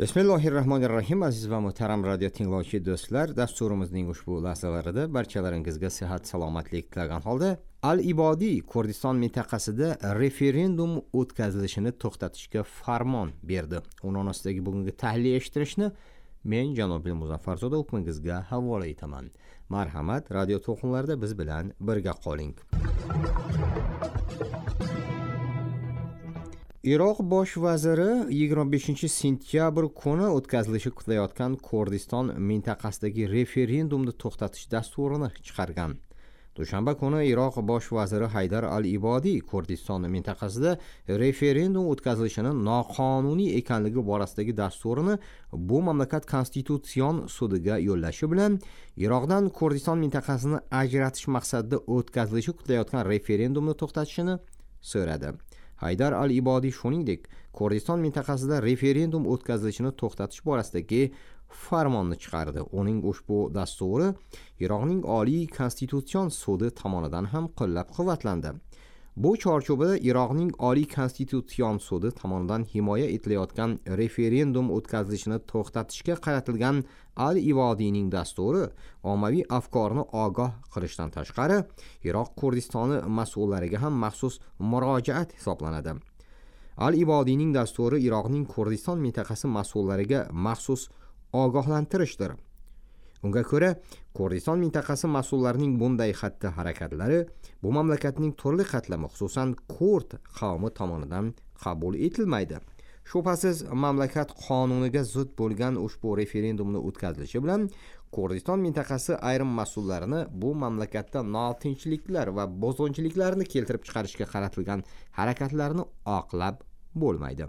Bismillahirrahmanirrahim. Aziz va muhtaram radio tinglovchi do'stlar, dasturimizning ushbu lahzalarida barchalaringizga sihat, salomatlik tilagan holda Al-Ibodiy Kurdiston mintaqasida referendum o'tkazilishini to'xtatishga farmon berdi. Uning ostidagi bugungi tahlil eshittirishni men janob Muzaffarzoda hukmingizga havola etaman. Marhamat, radio to'lqinlarida biz bilan birga qoling. Iroq bosh vaziri 25-sentyabr kuni o'tkazilishi kutilayotgan Kurdiston mintaqasidagi referendumni to'xtatish dasturini chiqargan. Dushanba kuni Iroq bosh vaziri Haydar al-Ibodiy Kurdiston mintaqasida referendum o'tkazilishining noqonuniy ekanligi borasidagi dasturini bu mamlakat konstitutsion sudiga yo'llashi bilan Iroqdan Kurdiston mintaqasini ajratish maqsadida o'tkazilishi kutilayotgan referendumni to'xtatishini so'radi. Haydar al-Ibodiy shuningdek, Kurdiston mintaqasida referendum o'tkazilishini to'xtatish borasidagi farmonni chiqardi. Uning ushbu dasturi Iroqning Oliy konstitutsion sudi tomonidan ham qo'llab-quvvatlandi. Bu chorchubida Iroqning Oliy konstitutsion sudi tomonidan himoya etilayotgan referendum o'tkazilishini to'xtatishga qaratilgan Al-Ibodiyning dasturi ommaviy afkorni ogoh qilishdan tashqari, Iroq Kurdistoni mas'ullariga ham maxsus murojaat hisoblanadi. Al-Ibodiyning dasturi Iroqning Kurdiston mintaqasi mas'ullariga maxsus ogohlantirishdir. Unga ko'ra, Kurdiston mintaqasi mas'ullarining bunday xatti-harakatlari bu mamlakatning turli qatlami, xususan Kurd qavmi tomonidan qabul etilmaydi. Shubhasiz, mamlakat qonuniga zid bo'lgan ushbu referendumni o'tkazilishi bilan Kurdiston mintaqasi ayrim mas'ullarini bu mamlakatda notinchliklar va bozonchiliklarni keltirib chiqarishga qaratilgan harakatlarni oqlab bo'lmaydi.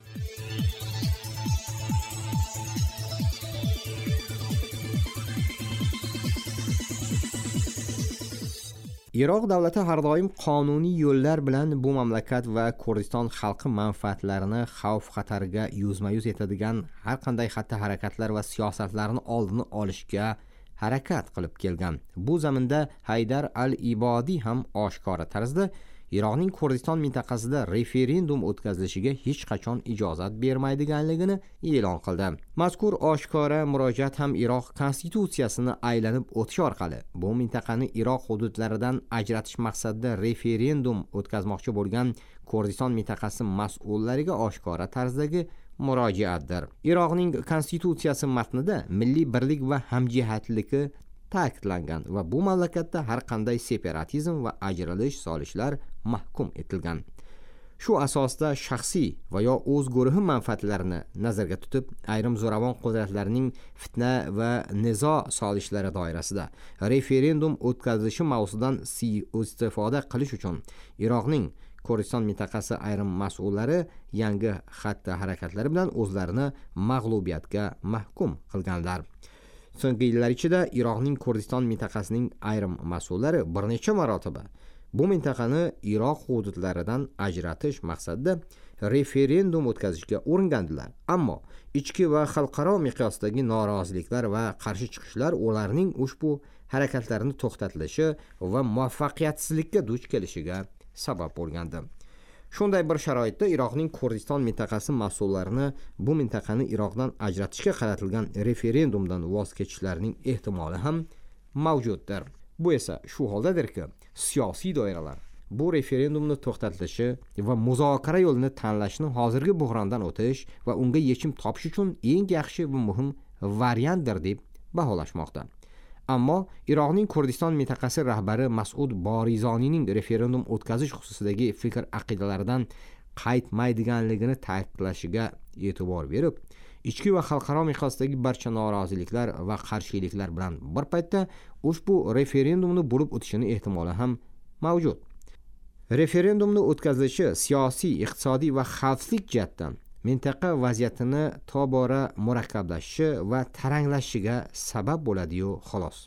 Iroq davlati har doim qonuniy yo'llar bilan bu mamlakat va Kurdiston xalqi manfaatlarini xavf-xatarga yuzma-yuz etadigan har qanday xatti-harakatlar va siyosatlarni oldini olishga harakat qilib kelgan. Bu zaminda Haydar al-Ibodiy ham oshkora tarzda Iroqning Kurdiston mintaqasida referendum o'tkazilishiga hech qachon ijozat bermaydiganligini e'lon qildi. Mazkur oshkora murojaat ham Iroq konstitutsiyasini aylanib o'tish orqali bu mintaqani Iroq hududlaridan ajratish maqsadida referendum o'tkazmoqchi bo'lgan Kurdiston mintaqasi mas'ullariga oshkora tarzdagi murojaatdir. Iroqning konstitutsiyasi matnida milliy birlik va hamjihatligi ta'kidlangan va bu mamlakatda har qanday separatizm va ajralish solishlar mahkum etilgan. Shu asosda shaxsiy va yo o'z guruhi manfaatlarini nazarda tutib, ayrim zo'ravon qudratlarning fitna va nizo solishlari doirasida referendum o'tkazilishi mavzusidan istifoda qilish uchun Iroqning Kurdiston mintaqasi ayrim mas'ullari yangi xatti-harakatlari bilan o'zlarini mag'lubiyatga mahkum qilganlar. So'nggi yillar ichida Iroqning Kurdiston mintaqasining ayrim mas'ullari bir necha marotaba bu mintaqani Iroq hududlaridan ajratish maqsadida referendum o'tkazishga uringandilar. Ammo ichki va xalqaro miqyosdagi noroziliklar va qarshi chiqishlar ularning ushbu harakatlarini to'xtatilishi va muvaffaqiyatsizlikka duch kelishiga sabab bo'lgandi. Shunday bir sharoitda Iroqning Kurdiston mintaqasi mas'ullarini bu mintaqani Iroqdan ajratishga qaratilgan referendumdan voz kechishlarining ehtimoli ham mavjuddir. Bu esa shu holdadirki, siyosiy doiralar bu referendumni to'xtatilishi va muzokara yo'lini tanlashni hozirgi buhrondan o'tish va unga yechim topish uchun eng yaxshi va muhim variantdir deb baholashmoqda. Ammo Iroqning Kurdiston mintaqasi rahbari Mas'ud Borizoniyning referendum o'tkazish xususidagi fikr aqidalaridan qaytmaydiganligini ta'kidlashiga e'tibor berib, ichki va xalqaro miqyosdagi barcha noroziliklar va qarshiliklar bilan bir paytda ushbu referendumni bo'lib o'tishini ehtimoli ham mavjud. Referendumni o'tkazilishi siyosiy, iqtisodiy va xavfsizlik jihatdan mintaqa vaziyatini tobora murakkablashishi va taranglashishiga sabab bo'ladi-yu, xolos.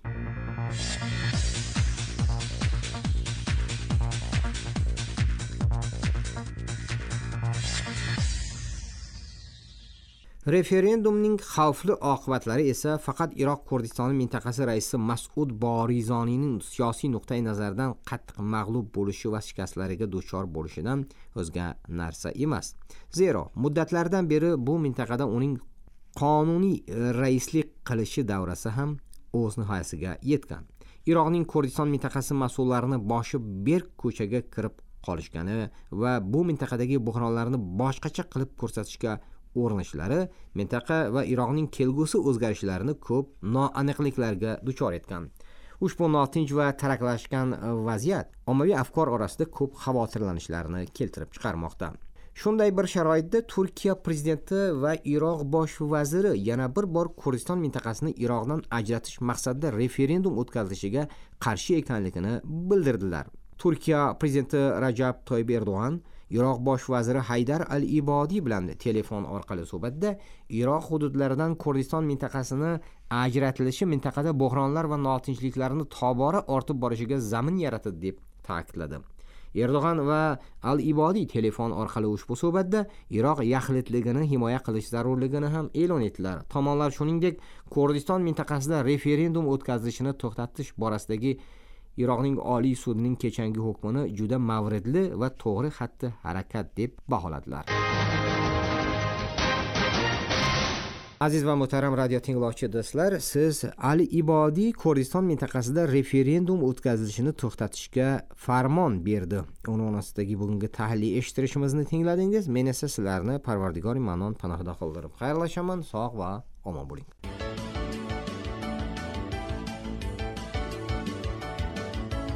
Referendumning xavfli oqibatlari esa faqat Iroq Kurdistoni mintaqasi raisi Mas'ud Borizoniyning siyosiy nuqtai nazardan qattiq mag'lub bo'lishi va shikastlariga duchor bo'lishidan o'zga narsa emas. Zero muddatlardan beri bu mintaqada uning qonuniy raislik qilishi davrasi ham o'z nihoyasiga yetgan. Iroqning Kurdiston mintaqasi mas'ullarini boshi berk ko'chaga kirib qolishgani va bu mintaqadagi buhronlarni boshqacha qilib ko'rsatishga urinishlari mintaqa va Iroqning kelgusi o'zgarishlarini ko'p noaniqliklarga duchor etgan. Ushbu notinch va taraklashgan vaziyat ommaviy afkor orasida ko'p xavotirlanishlarni keltirib chiqarmoqda. Shunday bir sharoitda Turkiya prezidenti va Iroq bosh vaziri yana bir bor Kurdiston mintaqasini Iroqdan ajratish maqsadida referendum o'tkazilishiga qarshi ekanligini bildirdilar. Turkiya prezidenti Rajab Toyyib Erdo'g'an Iroq bosh vaziri Haydar al-Ibodiy bilan telefon orqali suhbatda Iroq hududlaridan Kurdiston mintaqasini ajratilishi mintaqada buhronlar va notinchliklarni tobora ortib borishiga zamin yaratadi deb ta'kidladi. Erdo'g'an va al-Ibodiy telefon orqali ushbu suhbatda Iroq yaxlitligini himoya qilish zarurligini ham e'lon etdilar. Tomonlar shuningdek Kurdiston mintaqasida referendum o'tkazilishini to'xtatish borasidagi Iroqning Oliy sudining kechangi hukmini juda mavridli va to'g'ri xatti harakat deb baholadilar. Aziz va muhtaram radio tinglovchi do'stlar, siz al-Ibodiy Kurdiston mintaqasida referendum o'tkazilishini to'xtatishga farmon berdi unvonisidagi bugungi tahlil eshittirishimizni tingladingiz. Men esa sizlarni Parvardigor Manon panohida qoldirib xayrlashaman. Sog' va omon bo'ling.